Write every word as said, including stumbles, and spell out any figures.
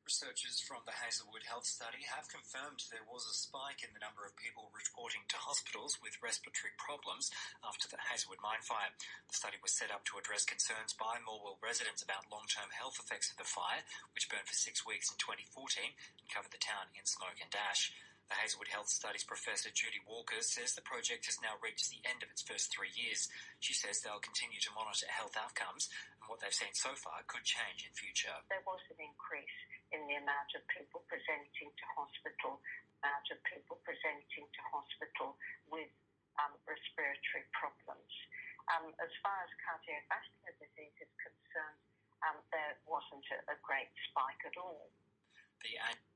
Researchers from the Hazelwood Health Study have confirmed there was a spike in the number of people reporting to hospitals with respiratory problems after the Hazelwood mine fire. The study was set up to address concerns by Morwell residents about long-term health effects of the fire, which burned for six weeks in twenty fourteen and covered the town in smoke and ash. The Hazelwood Health Studies Professor Judy Walker says the project has now reached the end of its first three years. She says they'll continue to monitor health outcomes, and what they've seen so far could change in future. There was an increase in the amount of people presenting to hospital, amount of people presenting to hospital with um, respiratory problems. Um, as far as cardiovascular disease is concerned, um, there wasn't a, a great spike at all. The